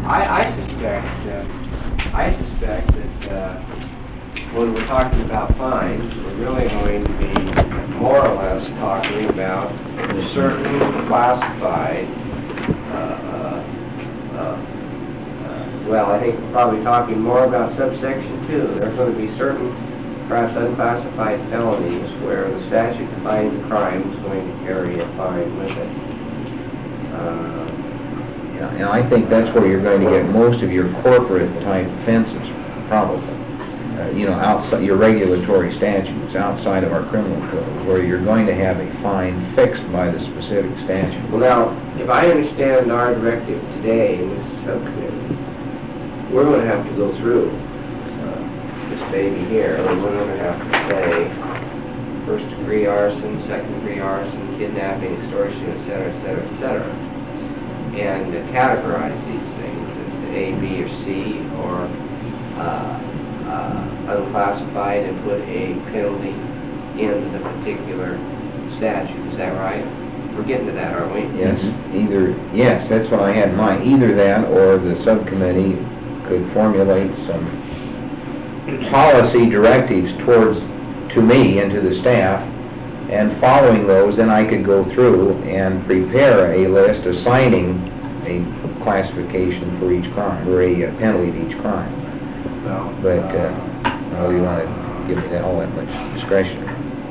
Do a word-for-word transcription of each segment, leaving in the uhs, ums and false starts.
I, I suspect, uh, I suspect that uh, when we're talking about fines, we're really going to be more or less talking about certain classified, uh, uh, uh, uh, well, I think we're probably talking more about subsection two. There's going to be certain, perhaps unclassified felonies where the statute defining the crime is going to carry a fine with it. Uh, yeah, and I think that's where you're going to get most of your corporate type offenses, probably. Uh, you know, outside your regulatory statutes, outside of our criminal code, where you're going to have a fine fixed by the specific statute. Well, now, if I understand our directive today in this subcommittee, we're going to have to go through uh, this baby here, and we're going to have to say first degree arson, second degree arson, kidnapping, extortion, et cetera, et cetera, et cetera, and uh, categorize these things as A, B, or C, or uh, Uh, unclassified, and put a penalty in the particular statute. Is that right? We're getting to that, aren't we? Yes, either, yes, that's what I had in mind. Either that or the subcommittee could formulate some policy directives towards, to me and to the staff, and following those, then I could go through and prepare a list assigning a classification for each crime, or a uh, penalty to each crime. Well, But, uh, well, you want to give me that, all that much discretion?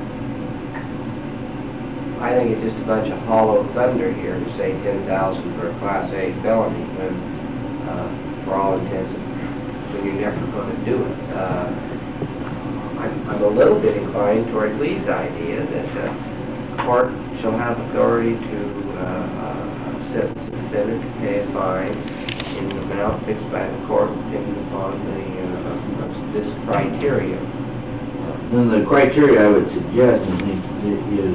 I think it's just a bunch of hollow thunder here to say ten thousand for a Class A felony, when, uh, for all intents and when you're never going to do it. Uh, I'm, I'm a little bit inclined toward Lee's idea that the court shall have authority to uh, uh, sentence the defendant to pay a fine in the amount fixed by the court depending upon the uh, this criteria. Then the criteria I would suggest, I think, is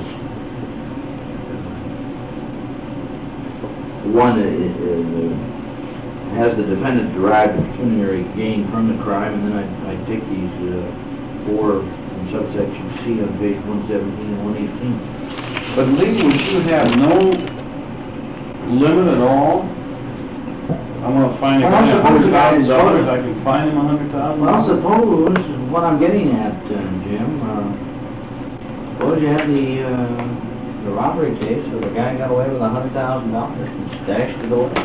one that uh, has the defendant derive a pecuniary gain from the crime, and then I I take these uh, four from subsection C on page one seventeen and one eighteen. But Lee, would you have no limit at all? I'm going to find a guy a hundred thousand dollars, I can fine him a hundred thousand dollars? Well, suppose, what I'm getting at, uh, Jim, uh, suppose you had the, uh, the robbery case where the guy got away with a hundred thousand dollars and stashed it away.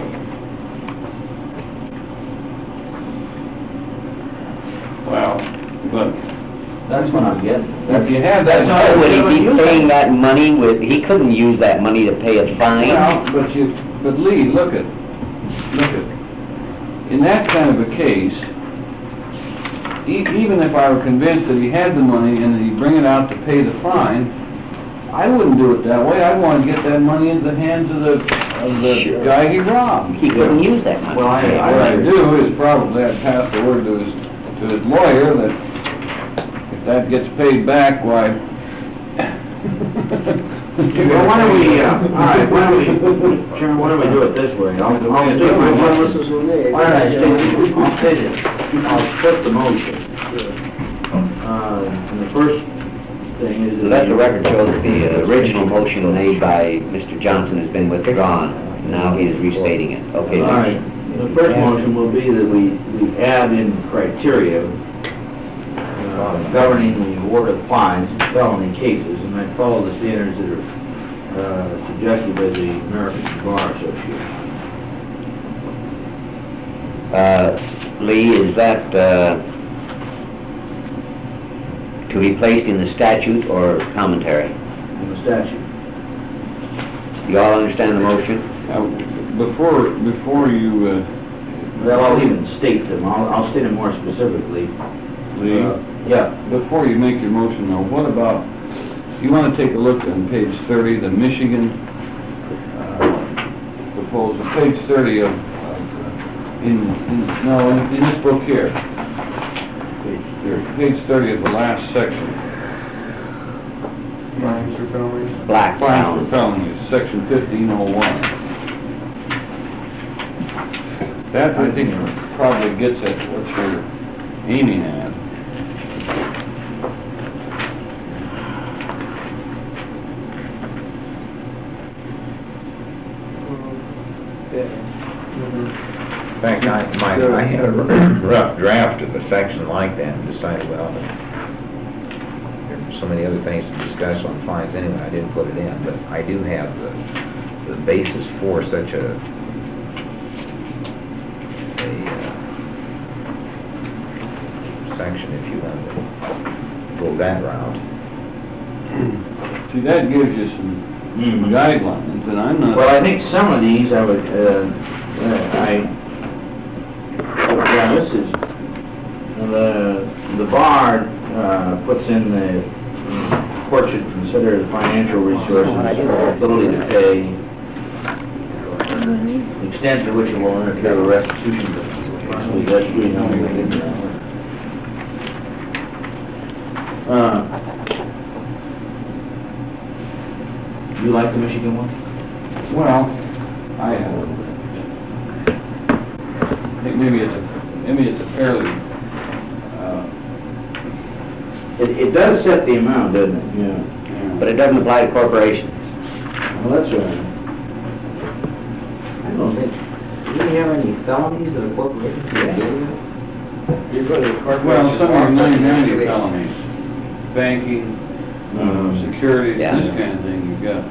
Well, but That's what I'm getting. if you have that... Why would he be paying that money with, he couldn't use that money to pay a fine? Well, but you, but Lee, look at, look at, in that kind of a case, e even if I were convinced that he had the money and that he'd bring it out to pay the fine, I wouldn't do it that way. I'd want to get that money into the hands of the, of the Sure. guy he robbed. He couldn't use that money. Well, I, What I, I'd do is probably I'd pass the word to his, to his lawyer that if that gets paid back, why... well, why don't we, uh, all right, why don't we, Chairman, why don't we do it this way? I'll, I'll state my motion. Why don't I state, I'll state it, I'll split the motion. Uh, and the first thing is... Let the record show that the uh, original motion made by Mister Johnson has been withdrawn. Now he is restating it. Okay, All right, the first motion will be that we, we add in criteria uh, governing the award of fines in felony cases, and I follow the standards that are uh, suggested by the American Bar Association. Uh, Lee, is that uh, to be placed in the statute or commentary? In the statute. You all understand the motion? Now, before, before you, uh, Well, I'll even state them, I'll, I'll state them more specifically. Lee, Uh, yeah. before you make your motion though, what about, you want to take a look on page thirty, the Michigan uh, proposal, page thirty of, of uh, in, in, no, in, in this book here, Page thirty. page thirty of the last section. Crimes or felonies? Black Fines for brown. felonies, section fifteen oh one. That, I think, probably gets at what you're aiming at. In fact, I, my, I had a rough draft of a section like that and decided, well, there's so many other things to discuss on fines anyway, I didn't put it in, but I do have the, the basis for such a, a, uh, section if you want to go that route. See, that gives you some Mhm. guidelines, and I'm not... Well, I think some of these I would, uh, uh, I, yeah, this is, the, the bar, uh, puts in the, uh, court should consider the financial resources, ability to pay, the extent to which it will interfere with restitution. Basically, that's really how we get into that. Uh, You like the Michigan one? Well, I, uh, I think maybe it's a, maybe it's a fairly, uh, It, it does set the amount, doesn't it? Yeah. But it doesn't apply to corporations. Well, that's right. I don't think, do we have any felonies that a corporation can do? You're going to corporations. well, some are nine ninety Usually- felonies, banking, uh, Mhm. securities, Yeah. this kind of thing you've got.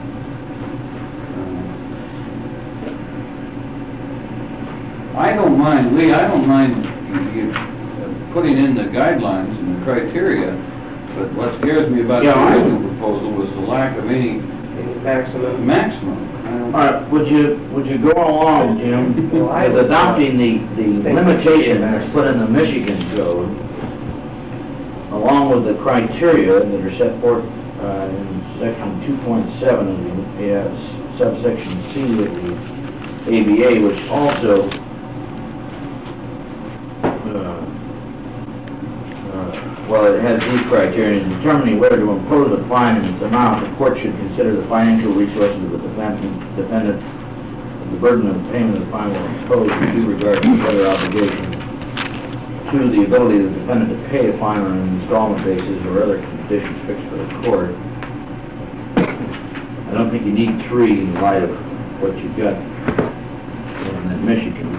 Uh, I don't mind, Lee, I don't mind you, you uh, putting in the guidelines and the criteria, but what scares me about the Yeah, I- original proposal was the lack of any Maximum. maximum. I don't- All right, would you, would you go along, Jim, Well, I with would, adopting the, the think limitation we should that's put in the Michigan code, along with the criteria that are set forth uh, in section two point seven of the, uh, subsection C of the A B A, which also uh, uh, well, it has these criteria. In determining whether to impose a fine and its amount, the court should consider the financial resources of the defendant, defendant, the burden of payment of the fine will impose with due regard to the other obligations. Two, the ability of the defendant to pay a fine on an installment basis or other conditions fixed by the court. I don't think you need three in light of what you've got in Michigan.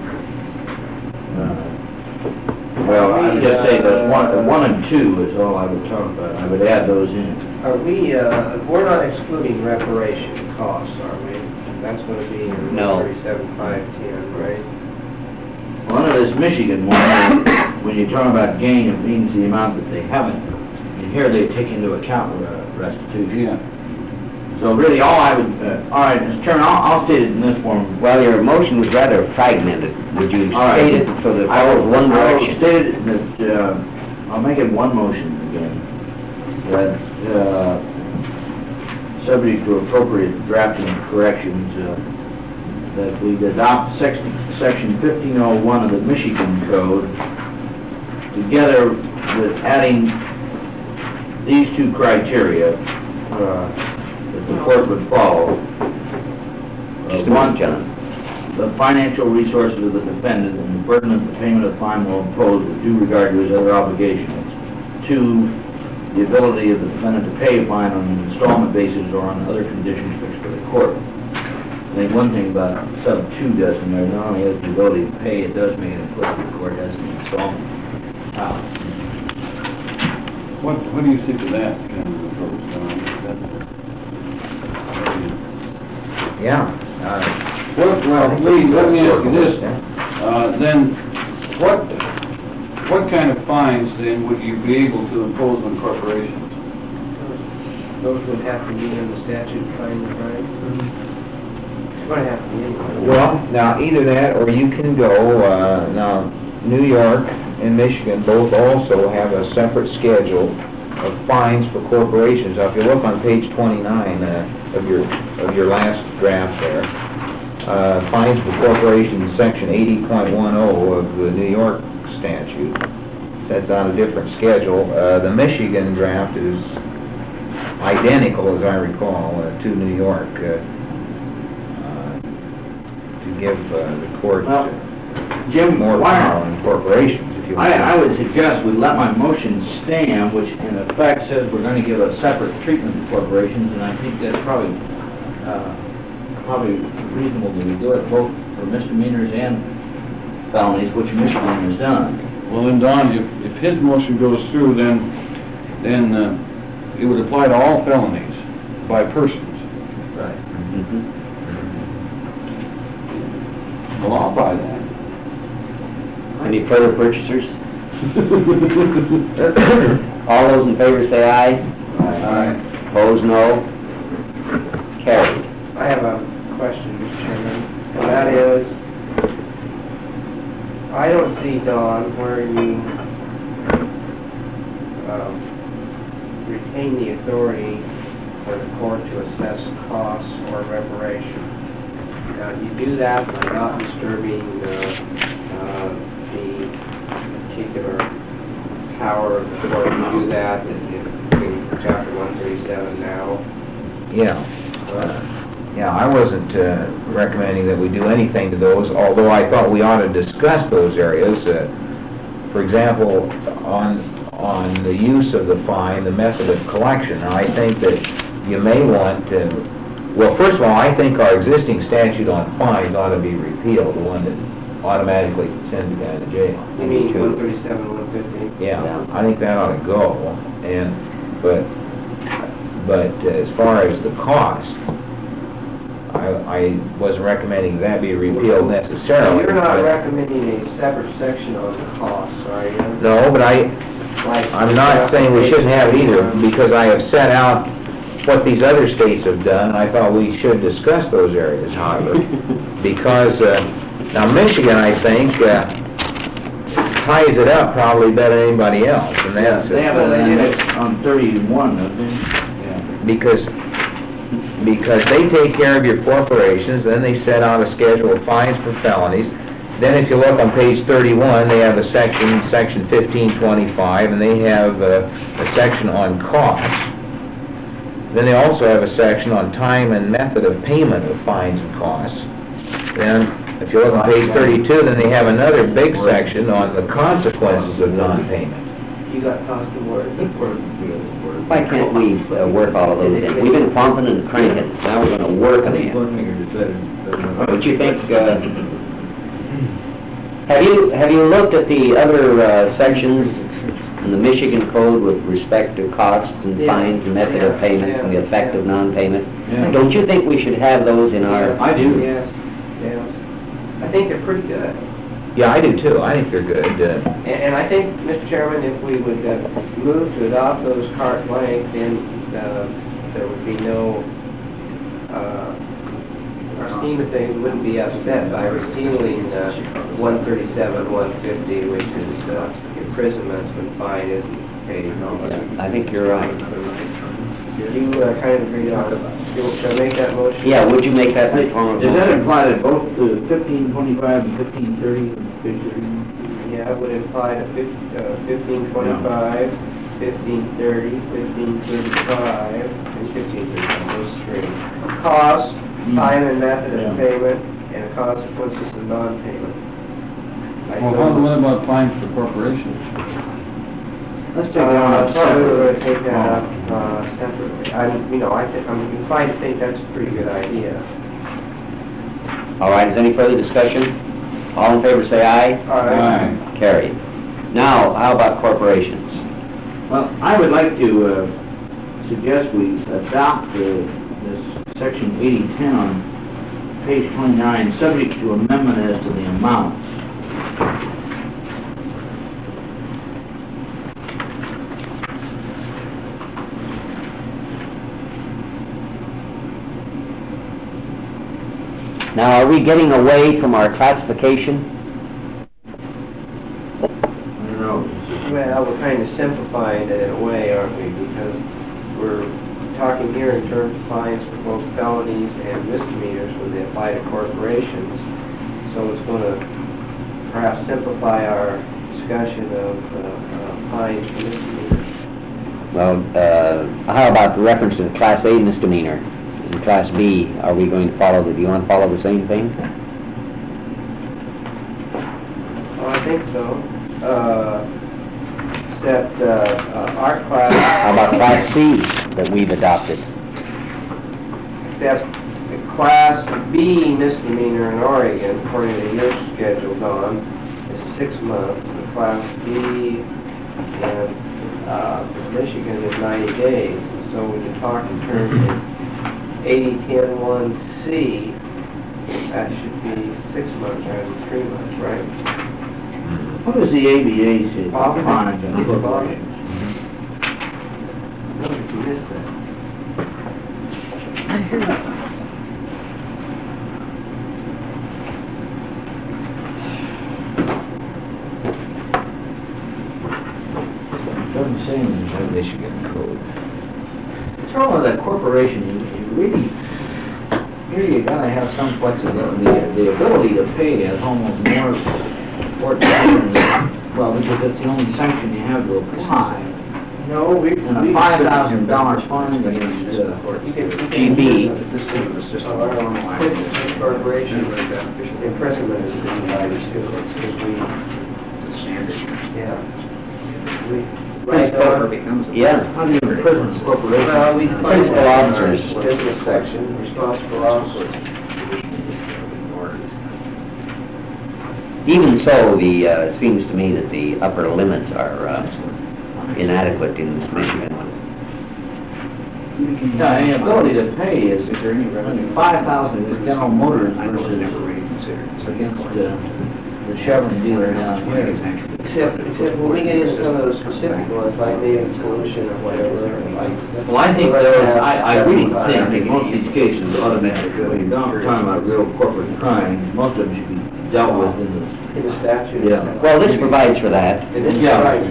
Uh, Well, I would just say those one, one and two is all I would talk about. I would add those in. Are we, uh, we're not excluding reparation costs, are we? That's going to be in No. thirty-seven five ten, right? One of this Michigan one, when you talk about gain, it means the amount that they haven't. And here they take into account uh, restitution. Yeah. So really, all I would, uh, all right, Mister Chairman, I'll, I'll state it in this form. Well, your motion was rather fragmented. Would you All right. state it so that it I will, follows one I will direction? state it that, uh, I'll make it one motion again. That, uh, subject to appropriate drafting and corrections, uh, that we adopt section, section fifteen oh one of the Michigan Code, together with adding these two criteria, uh, that the court would follow. Uh, Just a one, minute, John. the financial resources of the defendant and the burden of the payment of the fine will impose with due regard to his other obligations. Two, the ability of the defendant to pay a fine on an installment basis or on other conditions fixed by the court. I think one thing about sub two does in there, not only has the ability to pay, it does make it implicit the court has an installment. Uh, What, what do you think of that kind of approach, Don? That- Yeah. uh, Well, well, Lee, let me ask you this, uh, then, what, what kind of fines then would you be able to impose on corporations? Those would have to be in the statute, fine, right? It's going to have to be in. Well, now, either that, or you can go, uh, now, New York and Michigan both also have a separate schedule of fines for corporations. Now, if you look on page twenty-nine uh, of your, of your last draft there, uh, fines for corporations, section eighty point ten of the New York statute sets out a different schedule. Uh, the Michigan draft is identical, as I recall, uh, to New York, uh, uh, to give uh, the court Well, uh, Jim, more why- power on corporations, if you want. I, I would suggest we let my motion stand, which in effect says we're going to give a separate treatment to corporations, and I think that's probably uh, probably reasonable that we do it both for misdemeanors and felonies, which Michigan has done. Well, then, Don, if, if his motion goes through, then, then uh, it would apply to all felonies by persons. Right. Mhm. Well, I'll buy that. Any further purchasers? All those in favor say aye. Aye. Opposed, no. Carried. I have a question, Mister Chairman, and that is, I don't see, Don, where you um, retain the authority for the court to assess costs or reparation. Now, you do that by not disturbing uh, uh, the particular power of the court to do that in in Chapter one thirty-seven now. Yeah. Uh, Yeah, I wasn't uh, recommending that we do anything to those, although I thought we ought to discuss those areas. Uh, For example, on, on the use of the fine, the method of collection. Now, I think that you may want to, well, first of all, I think our existing statute on fines ought to be repealed, the one that automatically sends a guy to jail. You mean one thirty-seven, one fifty? Yeah, I think that ought to go, and, but, but as far as the cost, I, I wasn't recommending that be repealed necessarily. You're not but- recommending a separate section on the costs, are you? No, but I, Like- I'm not saying we shouldn't have it either, because I have set out what these other states have done, and I thought we should discuss those areas, however, because, uh, now Michigan, I think, uh, ties it up probably better than anybody else, and that's... They have it on next- on thirty-one, don't they? Yeah. Because, because they take care of your corporations, then they set out a schedule of fines for felonies. Then if you look on page thirty-one, they have a section, section fifteen twenty-five, and they have a, a section on costs. Then they also have a section on time and method of payment of fines and costs. Then, if you look on page thirty-two, then they have another big section on the consequences of non-payment. You got constant word. Why can't we uh, work all of those in? We've been pumping and cranking, now we're gonna work them in. Don't you think, uh, have you, have you looked at the other uh, sections in the Michigan Code with respect to costs and Yeah. fines and method of payment and the effect of non-payment? Yeah. Don't you think we should have those in our... I do. Yes, yes. I think they're pretty good. Yeah, I do too, I think they're good. Uh, And, and I think, Mister Chairman, if we would uh, move to adopt those carte blanche, then uh, there would be no, uh, our scheme of things wouldn't be upset by repealing uh, one thirty-seven, one fifty, which is uh, imprisonment when fine isn't paid. I think you're right. You uh, kind of agreed on, should I make that motion? Yeah, would you make that in the form of... Does that imply to both the fifteen twenty-five and fifteen thirty and fifteen thirty? Yeah, it would apply to fifteen twenty-five, fifteen thirty, fifteen thirty-five, and fifteen thirty-five, those three. Cost, time and method of Yeah. payment, and consequences of non-payment. I Well, so- how, what about fines for corporations? Let's take that Uh, on probably we're separate. gonna take that up, uh, separately. I'm, you know, I think, I'm inclined to think that's a pretty good idea. All right, is there any further discussion? All in favor say aye. All right. Carried. Now, how about corporations? Well, I would like to uh, suggest we adopt uh, this section eighty ten on page twenty-nine, subject to amendment as to the amounts. Now, are we getting away from our classification? I don't know. Well, we're kind of simplifying it in a way, aren't we? Because we're talking here in terms of fines for both felonies and misdemeanors when they apply to corporations. So it's going to perhaps simplify our discussion of uh, uh, fines for misdemeanors. Well, uh, how about the reference to the Class A misdemeanor? And Class B, are we going to follow, the? Do you want to follow the same thing? Oh, I think so. Uh, Except uh, uh, our class... How about Class C that we've adopted? Except the Class B misdemeanor in Oregon, according to your schedule, Don, is six months. The Class B in uh, Michigan is ninety days. So when you talk in terms of eighty ten one C, that should be six months rather than three months, right? What does the A B A say? Bob? Crimes and corporations. No, you missed that. Doesn't say anything. The Michigan code. The trouble with that corporation, you, you really, here you gotta have some flexibility. The, the ability to pay is almost more important than, well, because it's the only sanction you have to apply. No, we... And a five thousand dollar fine against, uh, G B. Corporation, imprisonment is divided too, it's because we... It's a standard. Yeah. We... Right, Right, becomes a... Yeah. how do you imprison a corporation? Well, we... Principal officers. Business section, responsible officers. Even so, the, uh, seems to me that the upper limits are uh, inadequate in this Michigan one. Yeah, and the ability to pay is, is there any revenue? Five thousand is General Motors I know it's versus never really considered. against uh, the Chevron dealer down here. Except, except when we get into some of those specific ones, like Native Solution or whatever, like... Well, I think there, I, I really think that most of these cases automatically, when you're not talking about real corporate crime, most of them should be dealt with in the... In the statute. Yeah. Well, this provides for that. It is Yeah. right.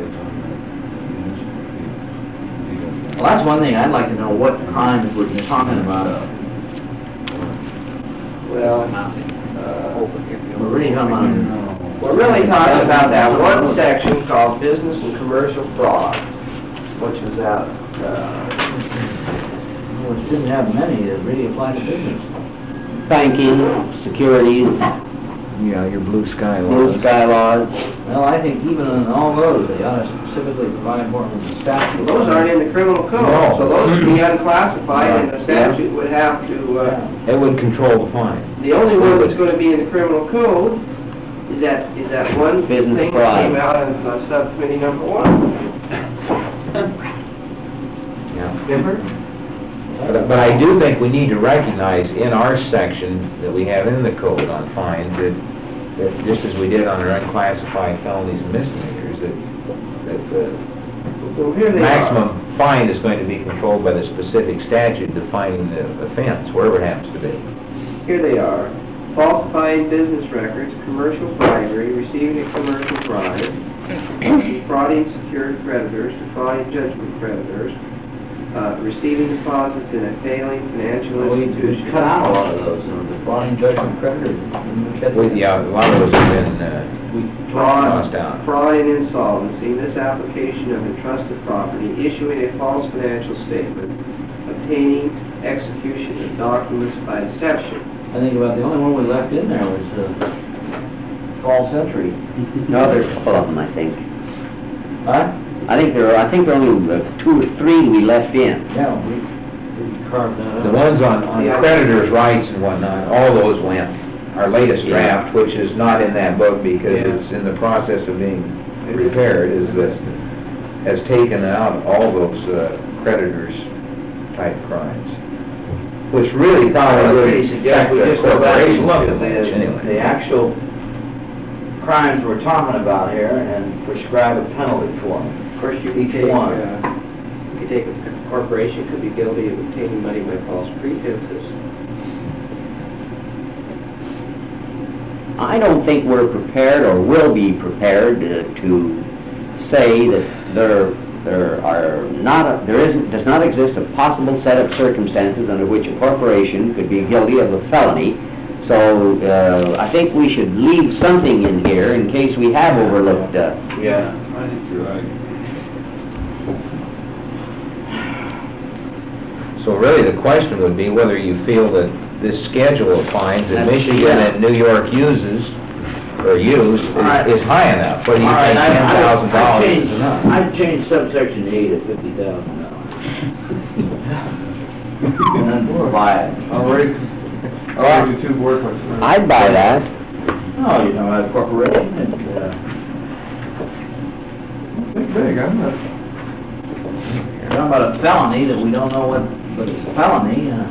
Well, that's one thing, I'd like to know what crimes we're talking about. Well, uh, We're really talking about... we're really talking about that one section called Business and Commercial Fraud, which is out, uh, Which didn't have many that really apply to business. Banking, securities, Yeah, your blue sky blue laws. sky laws. Well, I think even in all those, they ought to specifically provide for them in the statute. those aren't in the criminal code, No. so those would be unclassified, and the statute would have to, uh, It would control the fine. the only one that's gonna be in the criminal code is that, is that one Business thing fraud. that came out of uh, subcommittee number one. Yeah. Remember? But, but I do think we need to recognize in our section that we have in the code on fines that, that just as we did on our unclassified felonies and misdemeanors, that, that the So here they are. maximum fine is going to be controlled by the specific statute defining the offense, wherever it happens to be. Here they are. Falsifying business records, commercial bribery, receiving a commercial bribe, defrauding secured creditors, defrauding judgment creditors, uh, receiving deposits in a failing financial Well, we institution. we cut out a lot of those, you know, defrauding judgment creditors. Didn't we cut Well, that? yeah, a lot of those have been, uh, We Fraud, tossed out. fraud and insolvency, misapplication of entrusted property, issuing a false financial statement, obtaining execution of documents by deception. I think about the only one we left in there was uh, false entry. No, there's a couple of them, I think. Huh? I think there are, I think there are only uh, two or three we left in. Yeah, we, we carved that out. The ones on, on creditors' rights and whatnot, all those went. Our latest draft, which is not in that book because Yeah. it's in the process of being prepared, is that has taken out all those uh, creditors type crimes. Which really probably I would would really suggest we affect just the go back corporation and look at too much the, anyway. the actual crimes we're talking about here and prescribe a penalty for them. Of course, you Each could take, one. uh, you could take, a corporation could be guilty of obtaining money by false pretenses. I don't think we're prepared or will be prepared uh, to say that there, there are not, a- there isn't, does not exist a possible set of circumstances under which a corporation could be guilty of a felony. So, uh, I think we should leave something in here in case we have overlooked, uh, Yeah, I think you're right. So really, the question would be whether you feel that this schedule of fines that That's- Michigan yeah. and New York uses, or use, is All right. is high enough. Whether you All right, think I- ten I- thousand I'd dollars change- is enough. I'd change subsection A to fifty thousand dollars. And then provide, All right, Or would you two work with them? I'd buy that. No, you know, a corporation and, uh, Think big, I'm not. you're talking about a felony that we don't know what, but it's a felony, uh.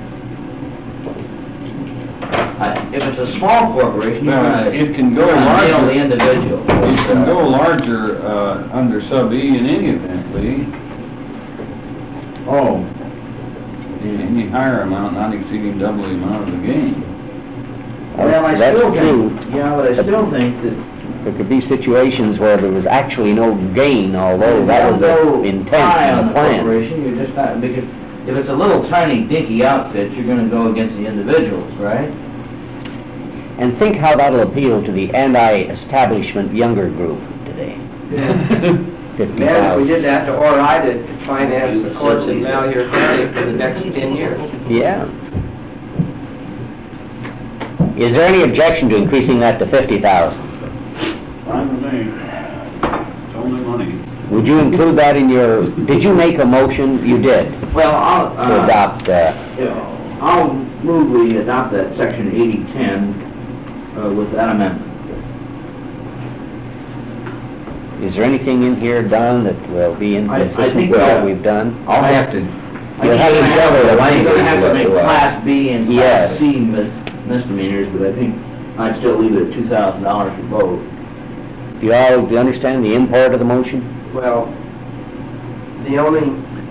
I- If it's a small corporation, you're Now, gonna, it can go you're gonna nail the larger, individual. it can go larger, uh, under sub E in any event, Lee. Oh. Any higher amount not exceeding double the amount of the gain. Well, I That's still true. think, yeah, but I still think that There could be situations where there was actually no gain, although that was Don't the go intent high of on the plan. corporation, you're just not, because if it's a little tiny dinky outfit, you're gonna go against the individuals, right? And think how that'll appeal to the anti-establishment younger group today. Fifty Man, if we thousand. did that to Ori to finance the courts in Malheur County for the next ten years. Yeah. Is there any objection to increasing that to fifty thousand? Fine with me. It's only money. Would you include that in your, did you make a motion? You did, Well, I'll, to uh, adopt, uh, yeah, I'll move we adopt that section eighty ten, uh, with that amendment. is there anything in here, Don, that will be I- I inconsistent think, with uh, what we've done? I'll have to, I you'll think have you're to gonna cover the You're language. gonna have to of make the, uh, class B and Yes. class C mis- misdemeanors, but I think I'd still leave it at two thousand dollars for both. Do you all, do you understand the import of the motion? Well, the only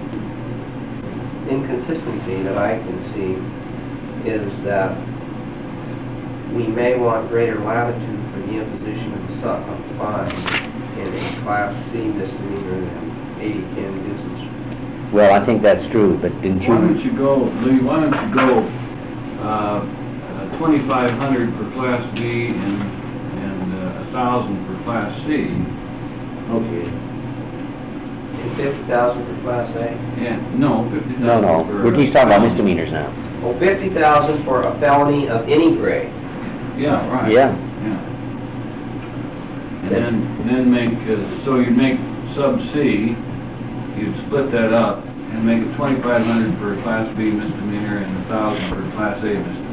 inconsistency that I can see is that we may want greater latitude for the imposition of a su- of a fine in a Class C misdemeanor than eighty ten nuisance. Well, I think that's true, but didn't Why don't you? you go, Lee, why don't you go, uh, twenty-five hundred for Class B and, and uh, a thousand for Class C? Okay. And fifty thousand for Class A? Yeah, no, fifty thousand No, no, for... we're, he's talking about misdemeanors now. Oh, fifty thousand for a felony of any grade. Yeah, right. Yeah. Yeah. And then, then make, uh, so you make sub C, you'd split that up and make it twenty-five hundred for a Class B misdemeanor and a thousand for a Class A misdemeanor.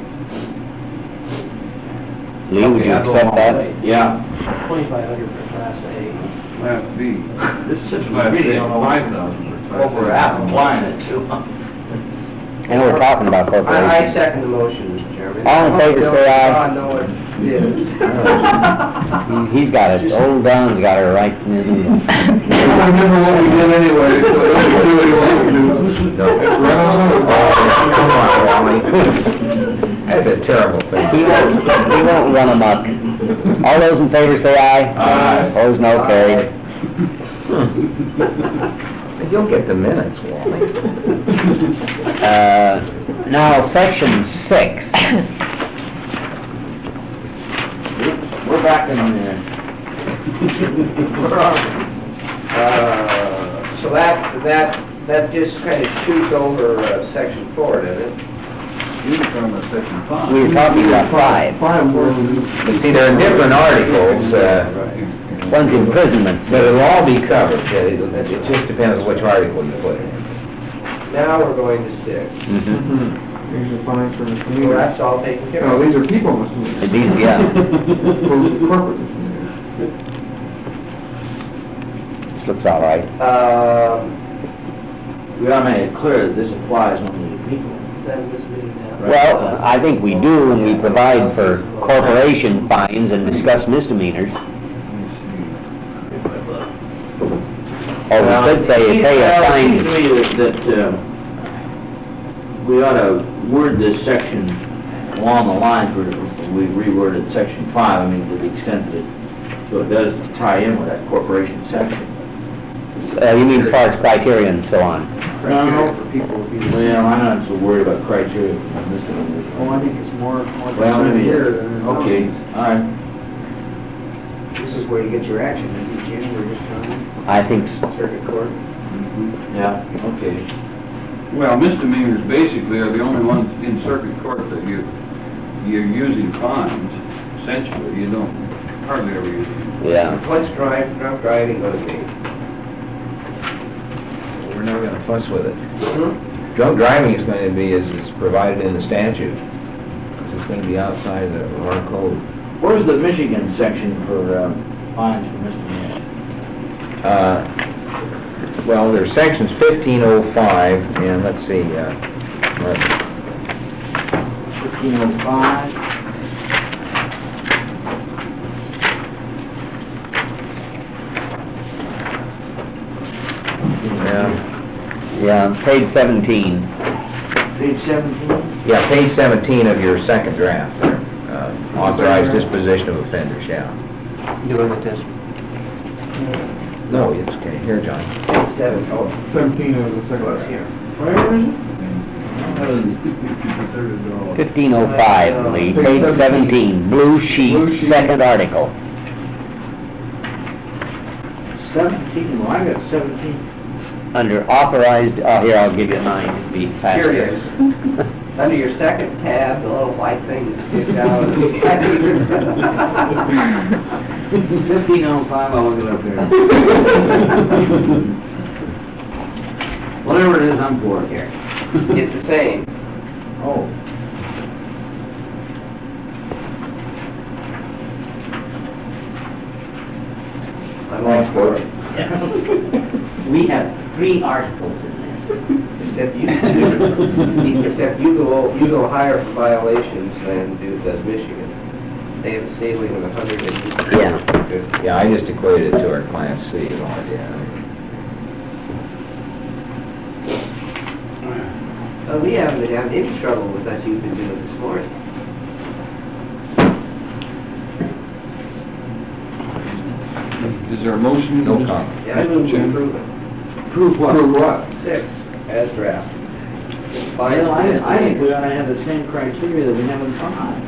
Lee, would you Okay, I'll go accept along that? with it. Yeah. Twenty-five hundred for Class A. Class B. This is Class really A, don't know five thousand for Class A. what we're applying it to. And we're talking about I, I corporations. second the motion, Mister Chairman. All in favor, say aye. God, no, it is. He- He's got it, old Don's got it right in his noodle. I remember what we did anyway, so don't do what you want to do. No. Run on. Oh, come on, Wally. That's a terrible thing. He won't, he won't run amok. All those in favor say aye. Aye. Opposed, no, carried. You'll get the minutes, Wally. Uh, now, section six. We're back in there. We're on. Uh, so that, that, that just kind of shoots over, uh, section four, doesn't it? You were talking about section five. We were talking about five. Five words. You see, there are different articles, uh, One's imprisonment. but it'll all be covered. Uh, It it just depends which article you put it in. Now we're going to six. Mhm. Here's a fine for Well, misdemeanor. that's all taken care No, of. these are people misdemeanors. These, yeah, Corporate misdemeanors. this looks all right. Um, We ought to make it clear that this applies only to people. is that a misdemeanor now? Right. Well, I think we do when we provide for corporation fines and discuss misdemeanors. Or we could say, pay a Well, it seems fine. to me that, that, uh, we ought to word this section along the lines where we reworded section five, I mean, to the extent that it, so it does tie in with that corporation section. Uh, you mean as far as criteria and so on? No, For people would be the same. well, I'm not so worried about criteria for misdemeanors. Oh, I think it's more, more Well, than a maybe, year than a okay, month. all right. This is where you get your action, in January, just county, I think so. circuit court. Yeah, okay. Well, misdemeanors basically are the only ones in circuit court that you, you're using fines, essentially. You don't hardly ever use them. Yeah. What's drive, drunk driving gonna be? We're not gonna fuss with it. Hmm? Drunk driving is going to be as is provided in the statute. Is this going to be outside of the- of our code? Where's the Michigan section for uh, fines for misdemeanors? Uh, Well, there's sections fifteen oh five, and let's see, uh, fifteen oh five. yeah, Yeah, page seventeen. Page seventeen? yeah, page seventeen of your second draft there. Uh, Authorized disposition of offenders, yeah. Doing it this, No, it's okay. Here, John. page seven, oh, Seventeen of the second. plus here. fifteen oh five, Lee, page seventeen, blue Blue sheet, sheet. second article. Seventeen, well, I got seventeen. Under authorized, oh, here, I'll give you mine, it'd be faster. Here it is. Under your second tab, the little white thing that sticks out. Fifteen oh five, I'll look it up there. Whatever it is, I'm for it. Here. It's the same. Oh. I'm all for it. We have three articles in this. Except you, except you go, you go higher for violations than do, does Michigan. They have a ceiling of a hundred and fifty. Yeah. Yeah, I just equated it to our Class C, is all I did. Uh, we haven't been having any trouble with that you've been doing this morning. Is there a motion? No comment. Yeah, I move to approve it. Prove what? Prove what? Six, as drafted. Well, I, I think we ought to have the same criteria that we have in five.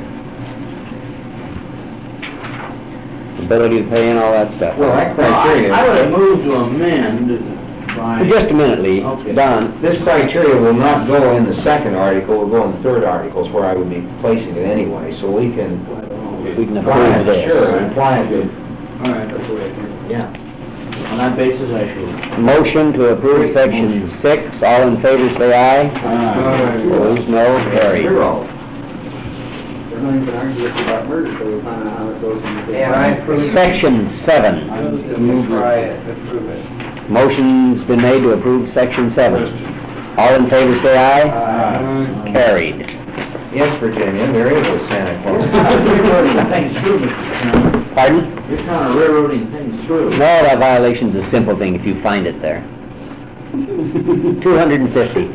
Ability to pay and all that stuff. Well, that Well, I, criteria... I would have moved to amend by... Just a minute, Lee, Okay. Don. This criteria will not go in the second article, it will go in the third article, is where I would be placing it anyway, so we can... We can apply approve it, this. Sure, apply it, All right, that's the way I think. yeah. On that basis, I should. Motion to approve section six, all in favor say aye. Opposed, no, carried. Zero. They're not even arguing about murder, so we'll find out how it goes in the... And I approve. Section seven, Move try it, approve it. motion's been made to approve section seven. All in favor say aye. Carried. Yes, Virginia, there is a Santa Claus. Railroading things through, Mister Chairman. Pardon? You're kind of railroading things through. No, that violation's a simple thing if you find it there. Two hundred and fifty.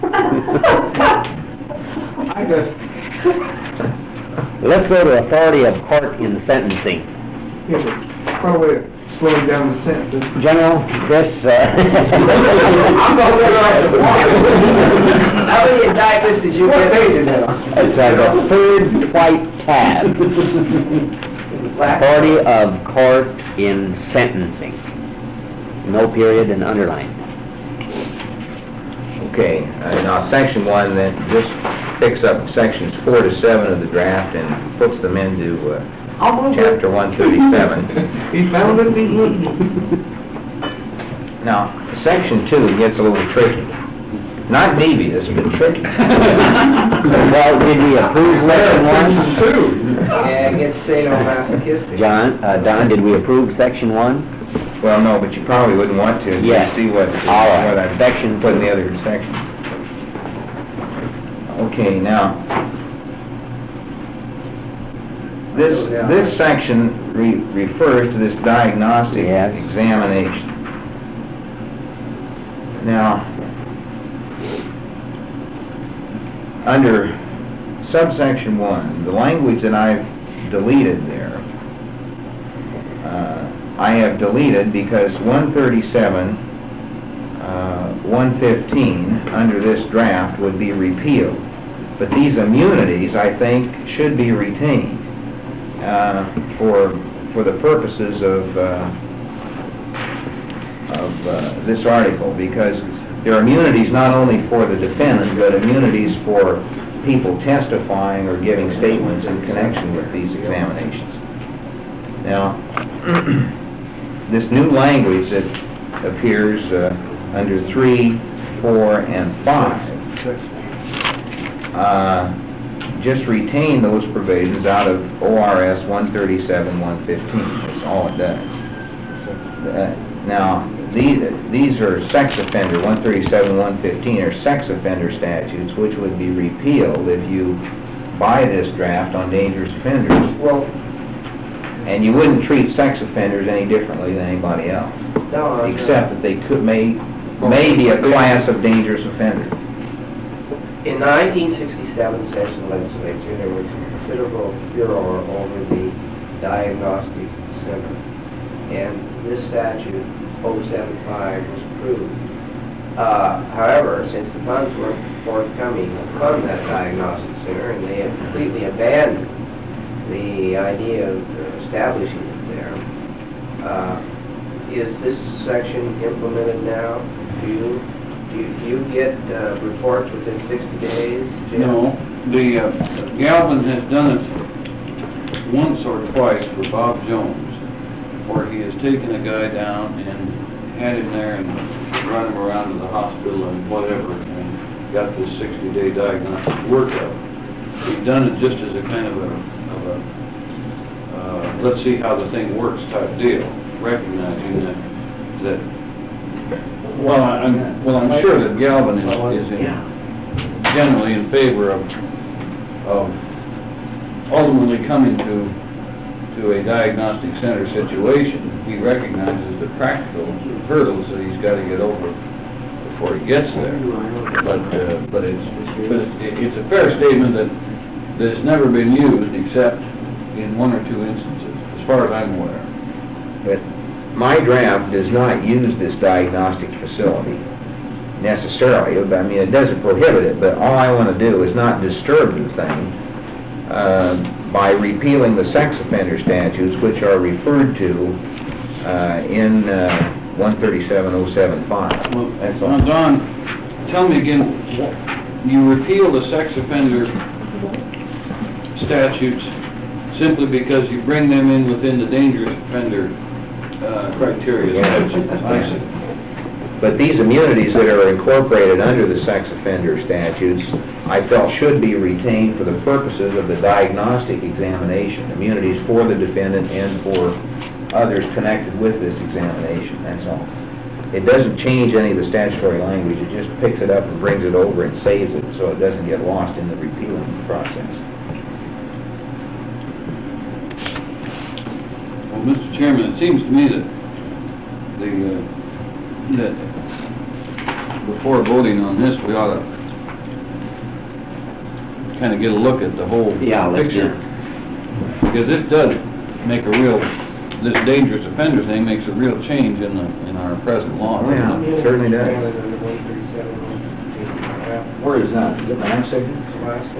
I just, Let's go to authority of court in sentencing. yeah, but probably slowing down the sentence. General, this, uh... I'm not gonna write the How many indictments did you get? It's uh, the third white tab. Authority of court in sentencing. No period and underlined. Okay, uh, now section one then just picks up sections four to seven of the draft and puts them into uh, chapter one thirty-seven. He found it, he's listening. Now, section two gets a little tricky. Not devious, but tricky. Well, did we approve section one? Two. Yeah, it gets sadomasochistic. John, uh, Don, did we approve section one? Well, no, but you probably wouldn't want to. until Yes. You see what, All right. what I Section put in the other sections. Okay, now, this, this section re- refers to this diagnostic Yes. examination. Now, under subsection one, the language that I've deleted there, uh, I have deleted because one thirty-seven, uh, one fifteen, under this draft would be repealed. But these immunities, I think, should be retained uh, for, for the purposes of, uh, of uh, this article, because there are immunities not only for the defendant, but immunities for people testifying or giving statements in connection with these examinations. Now, this new language that appears uh, under three, four, and five uh, just retain those provisions out of O R S one thirty-seven one fifteen. That's all it does. Uh, now, these, these are sex offender, one thirty-seven one fifteen are sex offender statutes, which would be repealed if you buy this draft on dangerous offenders. Well, And you wouldn't treat sex offenders any differently than anybody else, no, I'm except that they could, may, may be a class of dangerous offender. in nineteen sixty-seven session of the legislature, there was considerable furor over the diagnostic center. And this statute, oh seven five, was approved. Uh, however, since the funds weren't forthcoming to fund that diagnostic center, and they had completely abandoned the idea of establishing it there, uh, is this section implemented now? Do you, do you, do you get uh, reports within sixty days? Jim? No, the, uh, Galvin has done it once or twice for Bob Jones, where he has taken a guy down and had him there and run him around to the hospital and whatever, and got this sixty-day diagnostic workup. He's done it just as a kind of a, of a uh, let's see how the thing works type deal, recognizing that, that well, I'm, well, I'm sure that Galvin is, is in, generally in favor of, of ultimately coming to to a diagnostic center situation. He recognizes the practical hurdles that he's got to get over before he gets there. But uh, but it's but it's, it's a fair statement that that it's never been used except in one or two instances, as far as I'm aware. But my draft does not use this diagnostic facility necessarily. I mean, it doesn't prohibit it, but all I want to do is not disturb the thing uh, by repealing the sex offender statutes, which are referred to uh, in uh, one thirty-seven oh seven five. Well, That's now, all. Don, tell me again, you repeal the sex offender statutes simply because you bring them in within the dangerous offender uh, criteria. Yeah. I see. But these immunities that are incorporated under the sex offender statutes, I felt should be retained for the purposes of the diagnostic examination. Immunities for the defendant and for others connected with this examination, that's all. It doesn't change any of the statutory language, it just picks it up and brings it over and saves it so it doesn't get lost in the repealing process. Well, Mister Chairman, it seems to me that the, uh, that before voting on this, we ought to kind of get a look at the whole Yeah, let's picture. do Because this does make a real, this dangerous offender thing makes a real change in the, in our present law. Oh, yeah. doesn't it? Certainly does. Where is that? Is it my next section? The last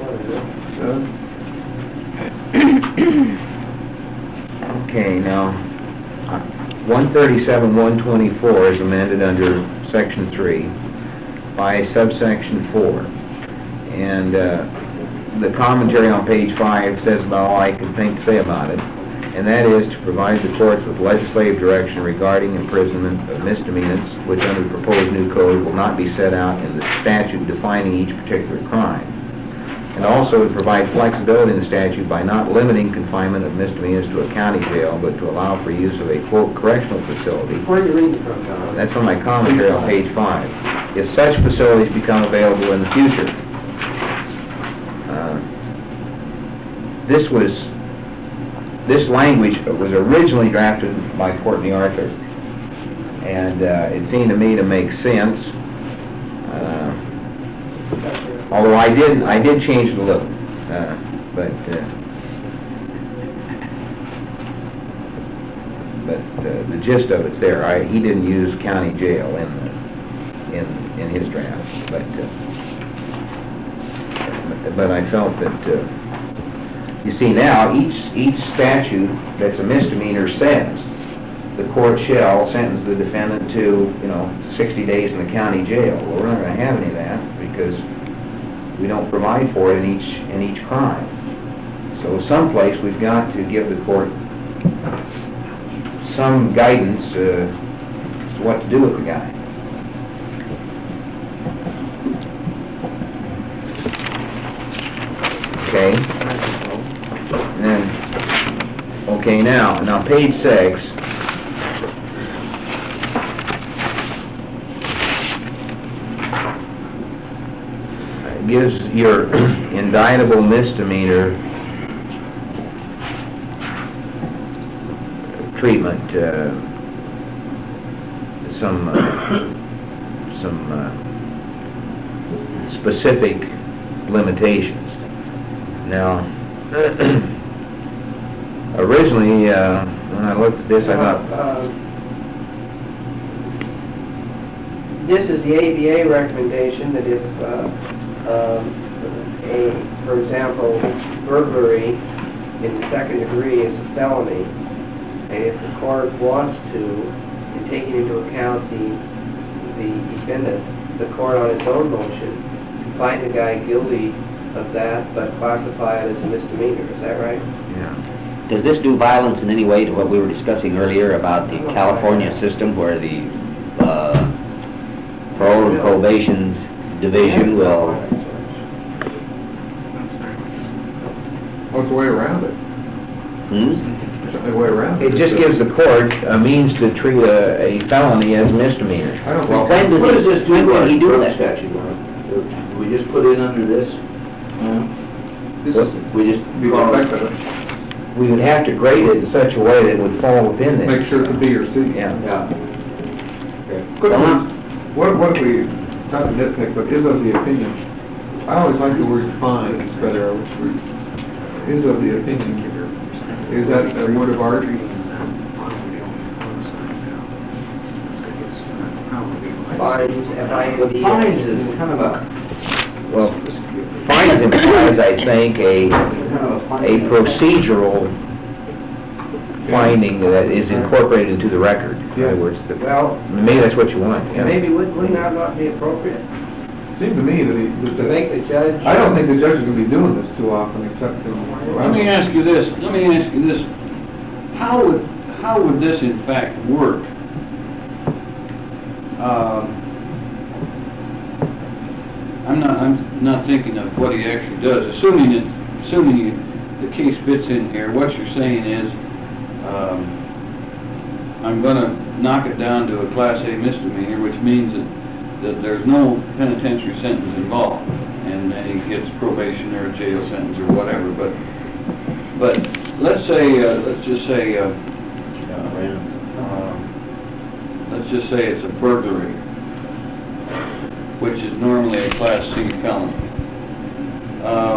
one, is it? Okay, now, one thirty-seven one twenty-four is amended under section three by subsection four. And uh, the commentary on page five says about all I can think to say about it, and that is to provide the courts with legislative direction regarding imprisonment of misdemeanors, which under the proposed new code will not be set out in the statute defining each particular crime. And also to provide flexibility in the statute by not limiting confinement of misdemeanors to a county jail, but to allow for use of a, quote, correctional facility. Where are you reading from, Tom? That's on my commentary on page five. If such facilities become available in the future. Uh, this was, this language was originally drafted by Courtney Arthur, and uh, it seemed to me to make sense. Uh, Although I did, I did change it a little, uh, but uh, but uh, the gist of it's there. I, he didn't use county jail in the, in in his draft, but uh, but I felt that uh, you see now each each statute that's a misdemeanor says the court shall sentence the defendant to, you know, sixty days in the county jail. Well, we're not going to have any of that because we don't provide for it in each in each crime. So someplace we've got to give the court some guidance uh, as to what to do with the guy. Okay, and then, okay, now, now page six. Gives your indictable misdemeanor treatment, uh, some, uh, some, uh, specific limitations. Now, originally, uh, when I looked at this, I thought, Uh, This is the A B A recommendation that if, uh, um, a, for example, burglary in the second degree is a felony, and if the court wants to, in taking into account the, the defendant, the court on its own motion, find the guy guilty of that, but classify it as a misdemeanor, is that right? yeah. Does this do violence in any way to what we were discussing earlier about the California system where the uh, parole and probation's division will... What's the way around it? Hmm? There's no way around it. It just gives the court a means to treat a, a felony as misdemeanor. I don't Well, think... when What does does he, this do when to will our he do drug that? statute, Mark? Do we just put it under this? This What? is, We just be call it... effective. We would have to grade it in such a way that it would fall within it. Make sure it's a B or C. Yeah. Yeah. Couldn't we- What, what if we, not to nitpick, but is of the opinion, I always like the word fine, it's better, is of the opinion. Is that a word of art? Fines, F I N D. Fines is kind of a, Well, fines implies, I think, a, kind of a fine. a procedural finding that is incorporated into the record. In other words, the- Well, maybe that's what you want, yeah. maybe would, would that not be appropriate? Seemed to me that he, To that make the judge... I don't think the judge is gonna be doing this too often, except to... Let me ask you this, let me ask you this. How would, how would this in fact work? Um, I'm not, I'm not thinking of what he actually does. Assuming that, assuming you, the case fits in here, what you're saying is, um, I'm gonna knock it down to a Class A misdemeanor, which means that that there's no penitentiary sentence involved, and then he gets probation or a jail sentence or whatever, but, but let's say, uh, let's just say, uh, uh, let's just say it's a burglary, which is normally a Class C felony. Uh,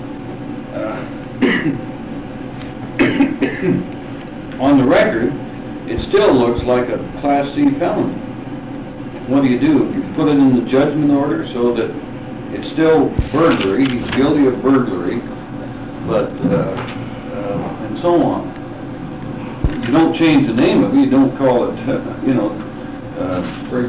uh, on the record, it still looks like a Class C felony. What do you do? You put it in the judgment order so that it's still burglary, he's guilty of burglary, but, uh, uh, and so on. You don't change the name of it, you don't call it, uh, you know, uh,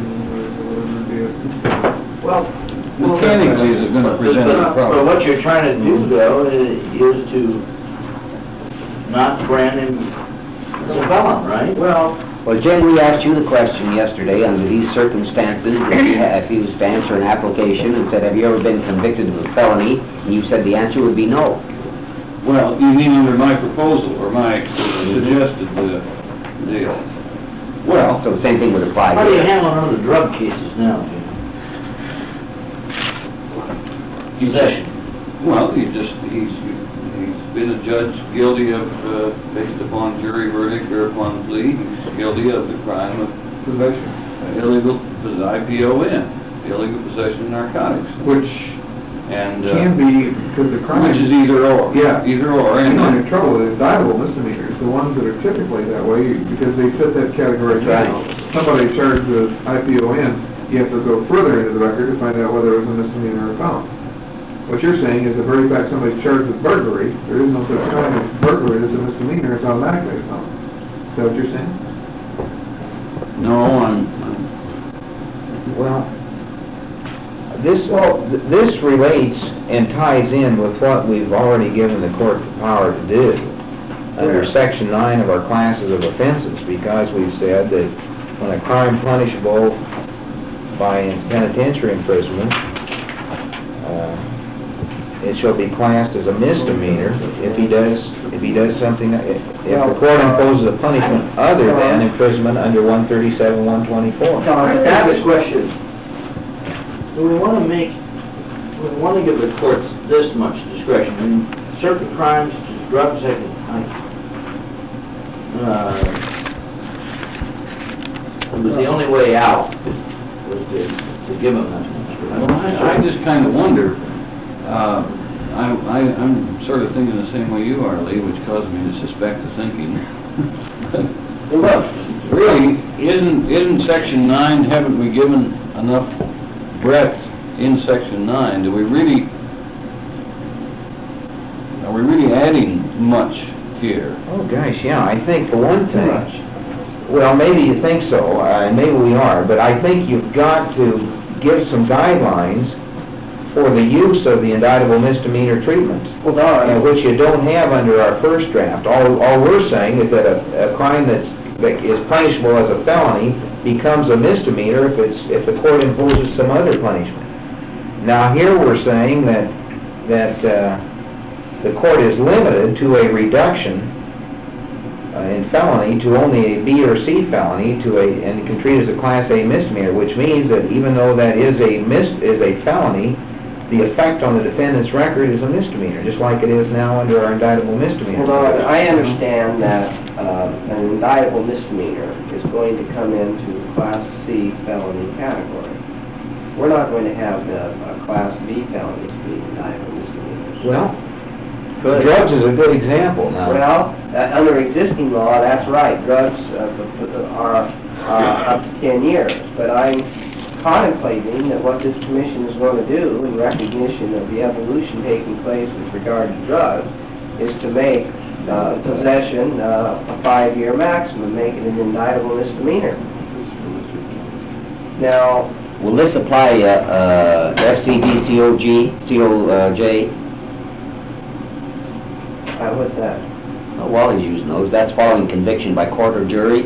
Well, mechanically is it going to But- present a but- problem? But what you're trying to do, though, is, is to not brand him as a felon, right? well, Well, Jim, we asked you the question yesterday, under these circumstances, if you, had, if you was to answer an application and said, have you ever been convicted of a felony? And you said the answer would be no. Well, you mean under my proposal, or my suggested uh, deal? Well, So the same thing would apply How do you here. handle other drug cases now, Jim? Possession. well, he just, he's, he's been a judge guilty of, uh, based upon jury verdict or upon plea, he's guilty of the crime of Possession, illegal, I P O N, illegal possession of narcotics. which And, uh, can be, because the crime... which is either or. Yeah. Either or, You're and, not in trouble with indictable misdemeanors, the ones that are typically that way, because they fit that category That's now. Somebody charged with I P O N, you have to go further into the record to find out whether it was a misdemeanor or a felony. What you're saying is the very fact somebody's charged with burglary, there is no such crime as burglary, it's a misdemeanor, it's automatically a felony. Is that what you're saying? no, I'm, I'm Well, this, well, th- this relates and ties in with what we've already given the court the power to do under section nine of our classes of offenses, because we've said that when a crime punishable by penitentiary imprisonment uh, it shall be classed as a misdemeanor if he does, if he does something, if, if the court imposes a punishment other than imprisonment under one thirty-seven, one twenty-four. I have a question. Do we want to make, we want to give the courts this much discretion? In certain crimes, such as drugs, I can, I, uh, it was the only way out, was to, to give them that much. Well, I, I just kind of wonder, uh, I, I, I'm sort of thinking the same way you are, Lee, which caused me to suspect the thinking. Well, look, Really, isn't, isn't section nine, haven't we given enough breadth in section nine? Do we really, are we really adding much here? Oh, gosh, yeah, I think for one thing, well, maybe you think so, uh, and maybe we are, but I think you've got to give some guidelines for the use of the indictable misdemeanor treatment, Hold on. uh, which you don't have under our first draft. All, all we're saying is that a, a crime that's, that is punishable as a felony becomes a misdemeanor if it's, if the court imposes some other punishment. Now here we're saying that, that uh, the court is limited to a reduction Uh, in felony to only a B or C felony to a, and can treat it as a Class A misdemeanor, which means that even though that is a mis, is a felony, the effect on the defendant's record is a misdemeanor, just like it is now under our indictable misdemeanor. Hold on, I understand that um, an indictable misdemeanor is going to come into the Class C felony category. We're not going to have the uh, Class B felonies be indictable misdemeanors. Well, drugs is a good example now. Well, uh, under existing law, that's right, drugs uh, are uh, up to ten years, but I'm contemplating that what this commission is going to do in recognition of the evolution taking place with regard to drugs is to make uh, possession uh, a five-year maximum, make it an indictable misdemeanor. Now, Will this apply, uh, uh, F C D C O G, C O J? uh, what's that? Oh, Wally's using those. That's following conviction by court or jury.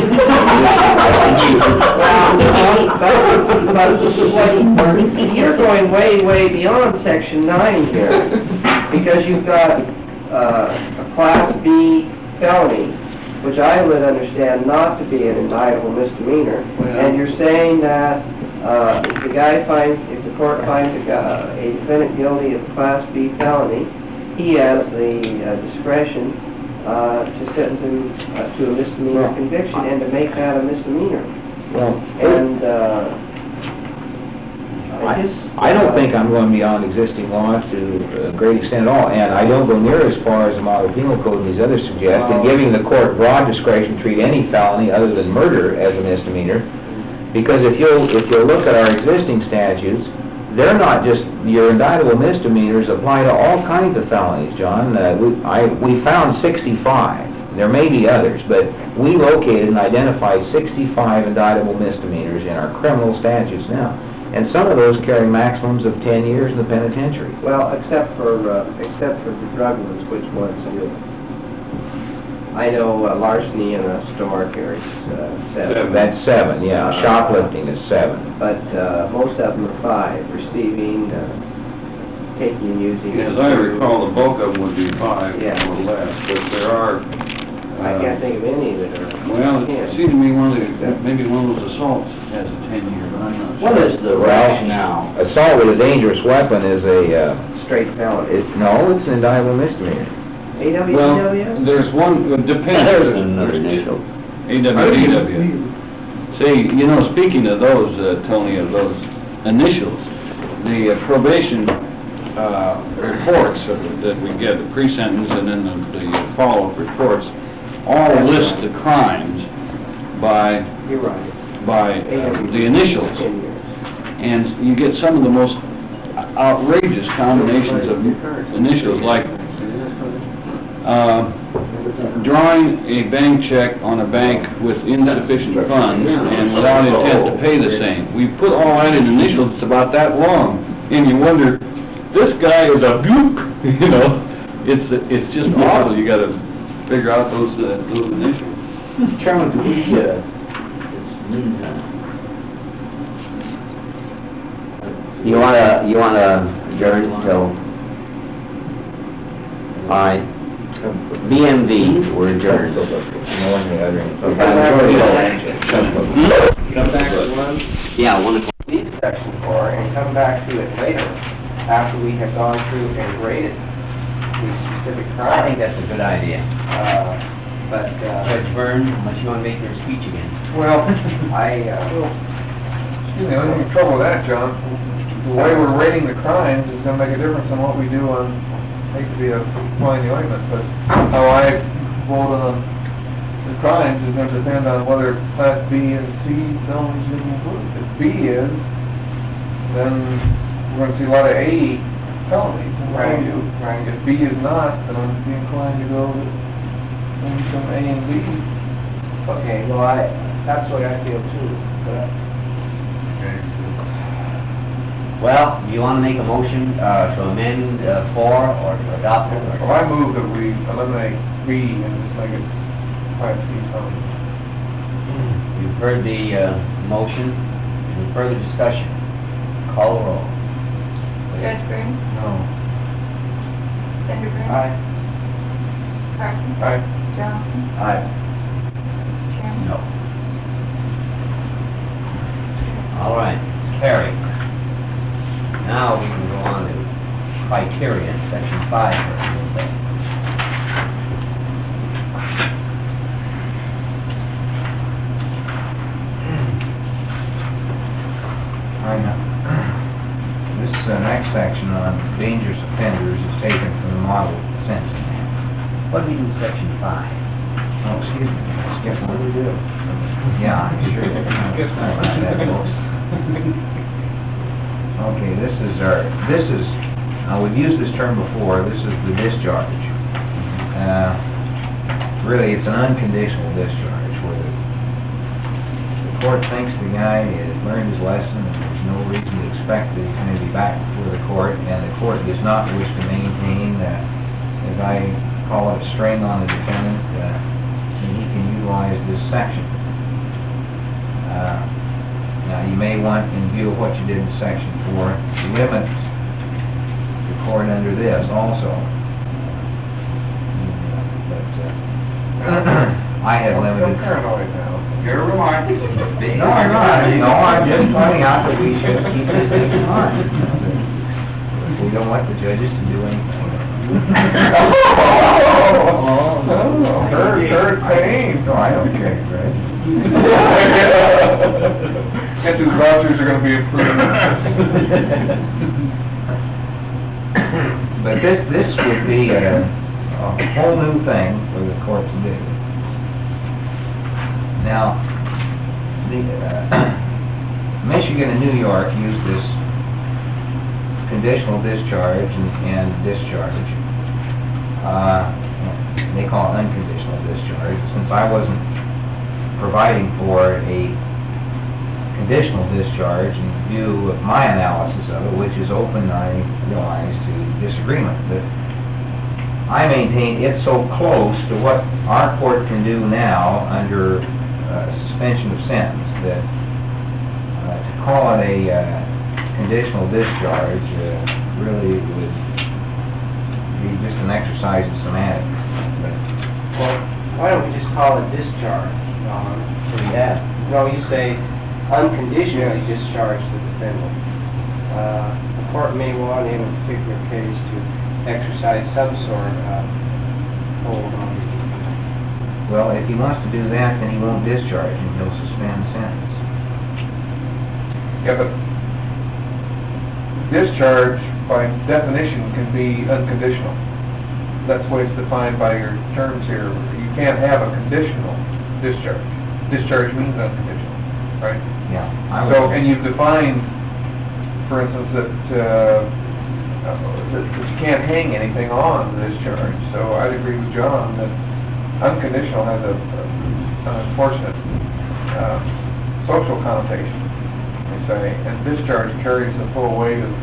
Well, but, but you're going way, way beyond section nine here, because you've got uh, a Class B felony, which I would understand not to be an indictable misdemeanor, and you're saying that uh, if the guy finds, if the court finds a, guy, a defendant guilty of a Class B felony, he has the uh, discretion uh, to sentence him uh, to a misdemeanor Well, conviction and to make that a misdemeanor. Well, And uh, I I, just... I don't think I'm going beyond existing law to a great extent at all, and I don't go near as far as the model penal code and these others suggest, in giving the court broad discretion to treat any felony other than murder as a misdemeanor, because if you'll, if you'll look at our existing statutes, they're not just, your indictable misdemeanors apply to all kinds of felonies, John. Uh, we, I, we found sixty-five. There may be others, but we located and identified sixty-five indictable misdemeanors in our criminal statutes now. And some of those carry maximums of ten years in the penitentiary. Well, except for, uh, except for the drug ones, which ones do? I know uh, larceny in a store carries uh, seven. That's seven, yeah. Uh, Shoplifting is seven. But uh, most of them are five, receiving, uh, taking and using. As I recall, the bulk of them would be five Yeah. or less, but there are... I uh, can't think of any that are... Well, it Yeah. seemed to me one of the, maybe one of those assaults has a ten-year, but I'm not sure. what is the rationale? Assault with a dangerous weapon is a, uh, Straight felony. it, no, it's an indictable misdemeanor. A W D Well, W? there's one, it depends. There's another initial. A W D W. See, you know, speaking of those, uh, Tony, of those initials, the uh, probation uh, reports that that we get, the pre-sentence and then the, the follow-up reports, all list the crimes by, You're right. by uh, the initials. Ten years. And you get some of the most outrageous combinations of initials, like uh, drawing a bank check on a bank with insufficient funds and without intent to pay the same. We put all that in initials, it's about that long, and you wonder, this guy is a gook, you know? It's, it's just awful, you gotta figure out those, uh, those initials. Chairman, could we, uh, it's noontime. You wanna, you wanna adjourn till Aye. B M V, we're adjourned. No one the other. Come back to one, Yeah, one o'clock. leave section four, and come back to it later, after we have gone through and graded these specific crimes. I think that's a good idea. Uh, But, uh, Judge Byrne, unless you want to make your speech again. Well, I, uh, excuse me, I don't have trouble with that, John. The way we're rating the crimes is gonna make a difference on what we do on, I hate to be a fly in the ointment, but how I vote on the crimes is gonna depend on whether class B and C felonies is included. If B is, then we're gonna see a lot of A felonies in what we do. Right. If B is not, then I'm be inclined to go with some A and B. okay, well, I, that's what I feel too, but Well, do you want to make a motion uh, to amend uh, four or to adopt it? Well, I move that we eliminate B and just make it class C felony. You've heard the uh, motion. Any further discussion? Call the roll. Judge Burns, No. Senator Burns, I, Carson, Aye. Johnson, Aye. Chairman. No. All right, it's carried. Now we can go on to criteria, section five for a little bit. I know. This uh, next section on dangerous offenders is taken from the model sentencing manual. What do we do in section five? Oh, excuse me, I skipped one. What do we do? Yeah, I'm sure. Sorry about that, folks. Okay, this is our, this is, uh, we've used this term before, this is the discharge. Uh, really, it's an unconditional discharge, where the, the court thinks the guy has learned his lesson, and there's no reason to expect that he's going to be back before the court, and the court does not wish to maintain, uh, as I call it, a string on the defendant, uh, and he can utilize this section. Uh, Now, you may want, in view of what you did in section four, to limit the court under this also. But, uh, I have limited... Don't paranoid now. Your remark. No, I'm not, no, I'm just pointing out that we should keep this thing in mind. We don't want the judges to do anything. Hurt, hurt, pain. No, I don't care, Greg. Guess his vouchers are gonna be approved. But this, this would be a, a whole new thing for the court to do. Now, the, uh, Michigan and New York use this conditional discharge and, and discharge. Uh, they call it unconditional discharge. Since I wasn't providing for a conditional discharge in view of my analysis of it, which is open, I realize, to disagreement, but I maintain it's so close to what our court can do now under uh, suspension of sentence that uh, to call it a uh, conditional discharge uh, really would be just an exercise in semantics. well, why don't we just call it discharge, Ron? So yeah. No, you say unconditionally discharge the defendant. Uh, the court may want in a particular case to exercise some sort of hold on the defendant. Well, if he wants to do that, then he won't discharge him, he'll suspend the sentence. Yeah, but discharge, by definition, can be unconditional. That's the way it's defined by your terms here. You can't have a conditional discharge. Discharge means unconditional, right? Yeah. I So, would- and you've defined, for instance, that, uh, uh, that that you can't hang anything on the discharge. So I'd agree with John that unconditional has a, a- an unfortunate uh, social connotation, they say, and discharge carries the full weight of,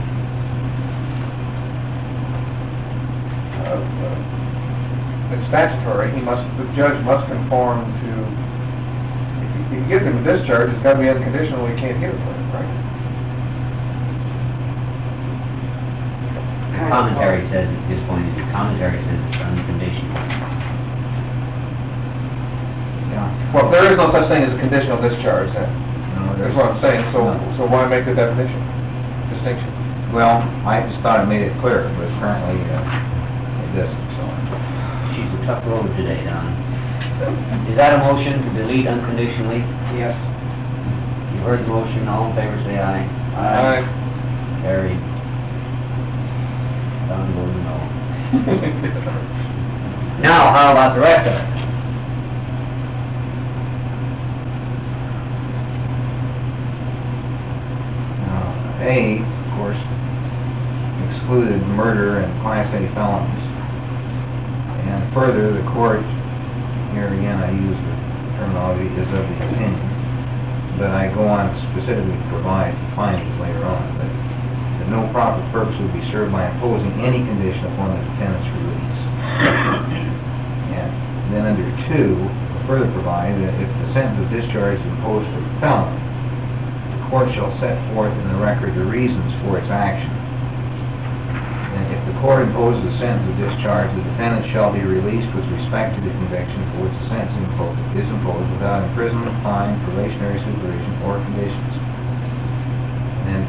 of uh, it's statutory. He must, the judge must conform to, if he gives him a discharge, it's got to be unconditional, he can't give it to him, right? commentary says, at this point, the commentary says it's unconditional. Yeah. Well, there is no such thing as a conditional discharge then. No, That's there's- what I'm saying, so, No. so why make the definition, distinction? Well, I just thought it made it clear, but apparently, uh, it doesn't, so. She's a tough road today, Don. Is that a motion to delete unconditionally? Yes. You heard the motion, all in favor, say aye. Aye. Carried. Don voted no. Now, how about the rest of it? Now, A, of course, excluded murder and Class A felonies. And further, the court, here again, I use the terminology is of the opinion, but I go on specifically to provide findings later on, that, that no proper purpose would be served by imposing any condition upon the defendant's release. And then under two, further provide that if the sentence of discharge is imposed for felony, the court shall set forth in the record the reasons for its action. And if the court imposes a sentence of discharge, the defendant shall be released with respect to the conviction for which the sentence imposed is imposed without imprisonment, fine, probationary supervision, or conditions. And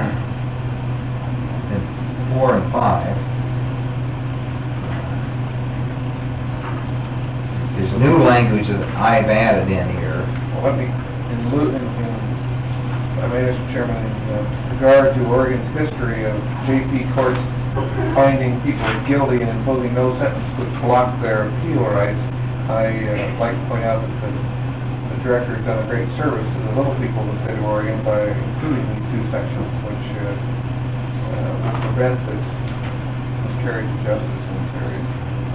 then four and five is new language that I've added in here. Well, let me, in lieu, in, in, I mean, Mister Chairman, in uh, regard to Oregon's history of J P courts finding people guilty and imposing no sentence would block their appeal rights, I uh, like to point out that the, the director has done a great service to the little people of the state of Oregon by including these two sections, which uh, uh, will prevent this miscarriage of justice in this area.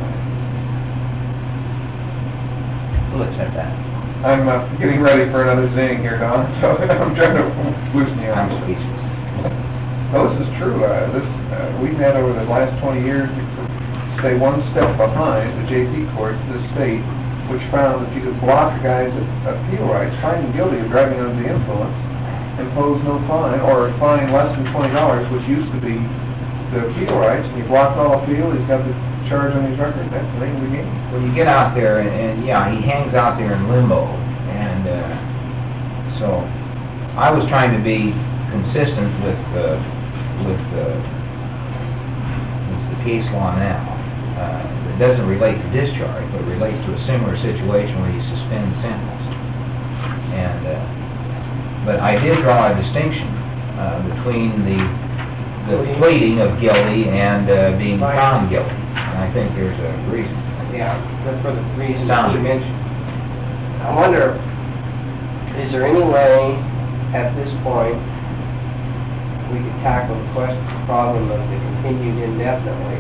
We'll accept that. I'm uh, getting ready for another zing here, Don, so I'm trying to loosen you I'm up. speechless. No, this is true. Uh, this, uh, we've had over the last twenty years to stay one step behind the J P courts of the state, which found that you could block a guy's appeal rights, find him guilty of driving under the influence, impose no fine, or a fine less than twenty dollars, which used to be the appeal rights, and you blocked all appeal, he's got the charge on his record, that's the name of the game. When you get out there, and, and yeah, he hangs out there in limbo, and uh, so I was trying to be consistent with uh, with, uh, with the case law now. Uh, it doesn't relate to discharge, but relates to a similar situation where you suspend sentence. And uh, but I did draw a distinction uh, between the the pleading of guilty and uh, being found guilty. And I think there's a reason. Yeah, that's for the reasons Sound. you mentioned. I wonder, is there any way at this point we could tackle the question, problem of the continued indefinitely?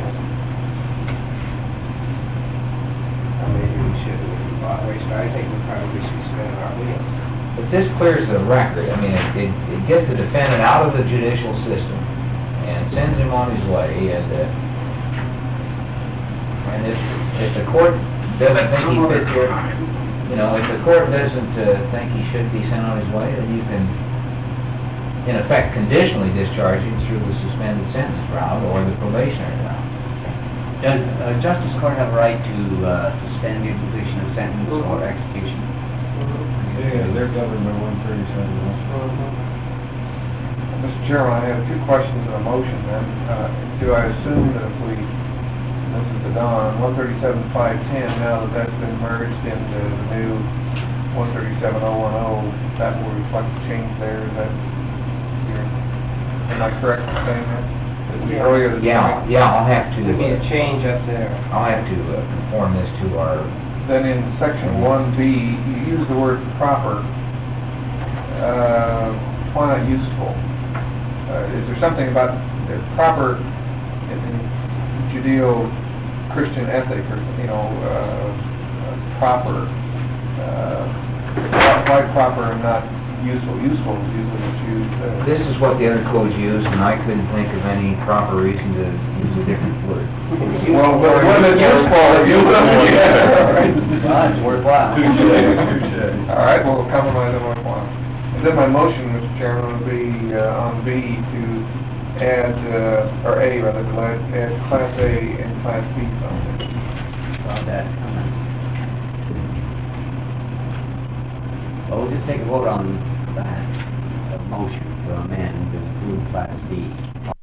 Or maybe we shouldn't waste, I think we probably should spend our wheels. But this clears the record. I mean, it, it, it gets the defendant out of the judicial system and sends him on his way. And uh, and if if the court doesn't think he fits here, you know, if the court doesn't uh, think he should be sent on his way, then you can, in effect, conditionally discharge him through the suspended sentence route or the probationary route. Does uh, Justice Court have a right to uh, suspend the imposition of sentence or execution? Yeah, they're governed by one thirty-seven. Mister Chairman, I have two questions and a motion then. Uh, do I assume that if we, this is the Don, one thirty-seven five ten, now that that's been merged into the new one thirty-seven oh one oh, that will reflect the change there? Is that, your- am I correct in saying that? That we Yeah. earlier this Yeah, morning- yeah, I'll have to. There'd be a Uh, change up there. I'll have to uh, conform this to our. Then in section one B, you use the word proper. Uh, why not useful? Uh, is there something about the proper in in Judeo-Christian ethic, or, you know, uh, uh, proper, uh, why why proper and not useful? Useful is usually what's used. uh, This is what the other codes use, and I couldn't think of any proper reason to use a different word. Well, but what is useful? You Well, it's worthwhile. All right, well, compromise on my point. And then my motion, Mister Chairman, would be uh, on B to add, uh, or A rather, to add add Class A and Class B funding. About that comment. Well, we'll just take a vote on that, a motion to amend to include Class B.